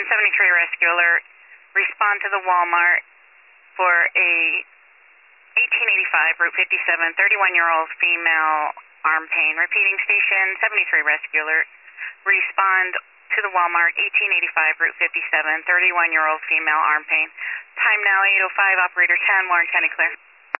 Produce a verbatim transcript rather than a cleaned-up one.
seventy-three rescue alert. Respond to the Walmart for a eighteen eighty-five Route fifty-seven, thirty-one-year-old female arm pain. Repeating, station seventy-three rescue alert. Respond to the Walmart, eighteen eighty-five Route fifty-seven, thirty-one-year-old female arm pain. Time now eight oh five, operator ten, Warren County clear.